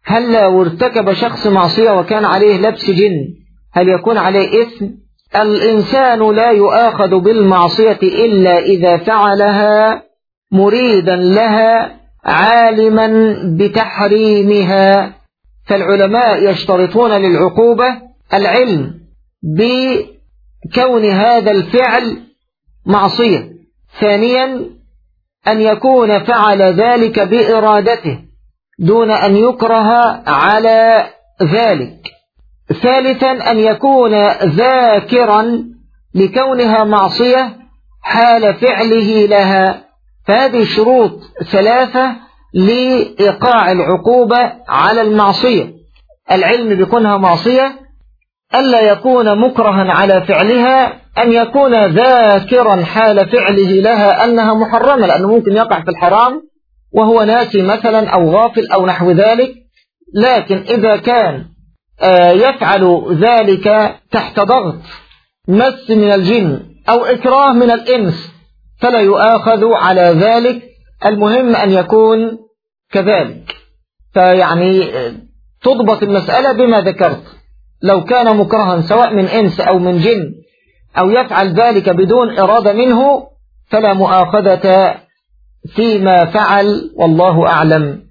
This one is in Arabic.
هل لو ارتكب شخص معصية وكان عليه لبس جن هل يكون عليه إثم؟ الإنسان لا يؤاخذ بالمعصية إلا إذا فعلها مريدا لها عالما بتحريمها، فالعلماء يشترطون للعقوبة العلم بكون هذا الفعل معصية. ثانيا أن يكون فعل ذلك بإرادته دون أن يكره على ذلك. ثالثا أن يكون ذاكرا لكونها معصية حال فعله لها. فهذه شروط ثلاثة لإيقاع العقوبة على المعصية: العلم بكونها معصية، ألا يكون مكرها على فعلها، أن يكون ذاكرا حال فعله لها أنها محرمة، لأنه ممكن يقع في الحرام وهو ناسي مثلا أو غافل أو نحو ذلك. لكن إذا كان يفعل ذلك تحت ضغط مس من الجن أو إكراه من الإنس فلا يؤاخذ على ذلك. المهم أن يكون كذلك. فيعني تضبط المسألة بما ذكرت: لو كان مكرها سواء من إنس أو من جن أو يفعل ذلك بدون إرادة منه فلا مؤاخذة فيما فعل، والله أعلم.